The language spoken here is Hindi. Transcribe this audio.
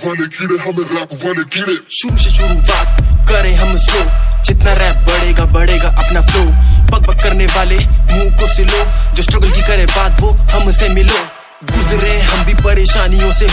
वाले कीड़े, हमें रैप वाले कीड़े। शुरू से शुरुआत करें हम स्लो, जितना रैप बढ़ेगा बढ़ेगा अपना